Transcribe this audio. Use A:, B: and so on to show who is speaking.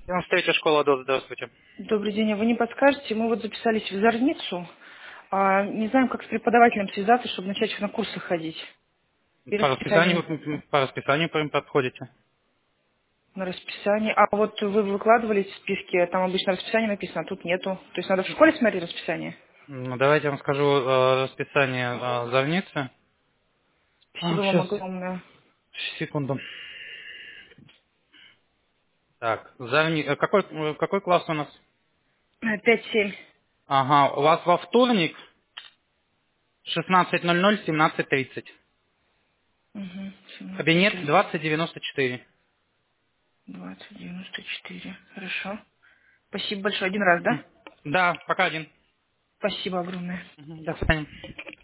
A: 93-я школа ДОС, здравствуйте.
B: Добрый день. А вы не подскажете? Мы вот записались в Зорницу. Не знаем, как с преподавателем связаться, чтобы начать на курсы ходить. И
A: По
B: расписание
A: расписанию,
B: написано.
A: по расписанию прям подходите.
B: На расписание. А вот вы выкладывали в списке, там обычно расписание написано, а тут нету. То есть надо в школе смотреть расписание?
A: Ну, давайте я вам скажу расписание Зорницы.
B: Спасибо вам
A: Сейчас,
B: огромное.
A: секунду. Так, какой класс у нас?
B: 5-7.
A: Ага, у вас во вторник 16:00, 17:30.
B: Угу.
A: Кабинет
B: 17:30.
A: 2094.
B: 20:94. Хорошо. Спасибо большое. Один раз, да?
A: Да, пока один.
B: Спасибо огромное.
A: Мгм, до свидания.